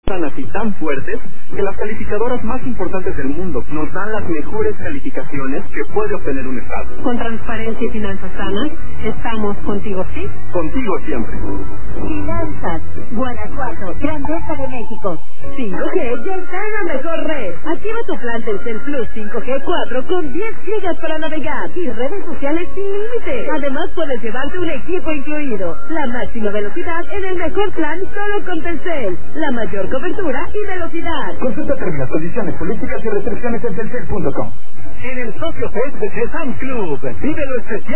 Tan así tan fuertes que las calificadoras más importantes del mundo nos dan las mejores calificaciones que puede obtener un estado. Con transparencia y finanzas sanas, estamos contigo, ¿sí? Contigo siempre. Finanzas, Guanajuato, Grandeza de México. 5G ya está en la mejor red. Activa tu plan Telcel Plus 5G 4 con 10 gigas para navegar y redes sociales sin límite. Además puedes llevarte un equipo incluido. La máxima velocidad en el mejor plan solo con Telcel. La mayor cobertura y velocidad. Consulta términos, condiciones, políticas y restricciones en telcel.com. En el Socio Fest de Sesam Club, vive lo especial.